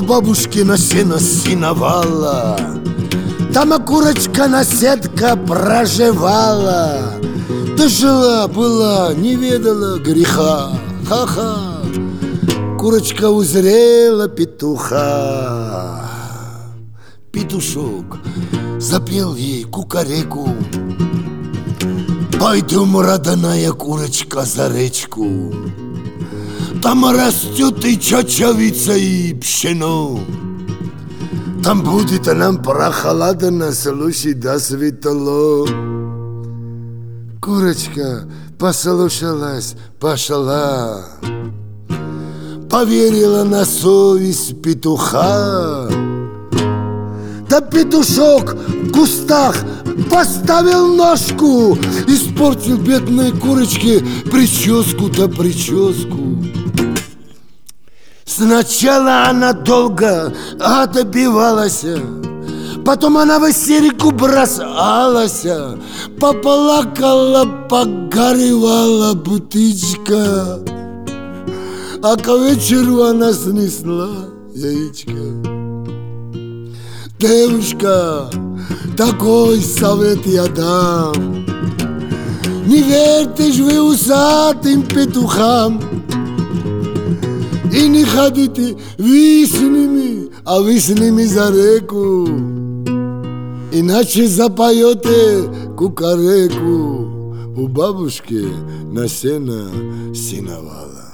бабушки на сено синовала. Там курочка на сетка проживала. Да жила была, не ведала греха. Ха-ха. Курочка узрела петуха. Петушок запел ей кукареку: пойдем, родная курочка, за речку. Там растет и чечевица, и пшено. Там будет нам прохладно, слушай, до светло. Курочка послушалась, пошла, поверила на совесть петуха. Да петушок в кустах поставил ножку, испортил бедной курочке прическу-то прическу. Сначала она долго добивалась, потом она в истерику бросалась, поплакала, погоревала бутычка, а к вечеру она снесла яичко. Девушка, такой совет я дам: не верьте ж вы усатым петухам, и не ходите вы с ними, а вы с ними за реку, иначе запоете кукареку. У бабушки на сено синовала.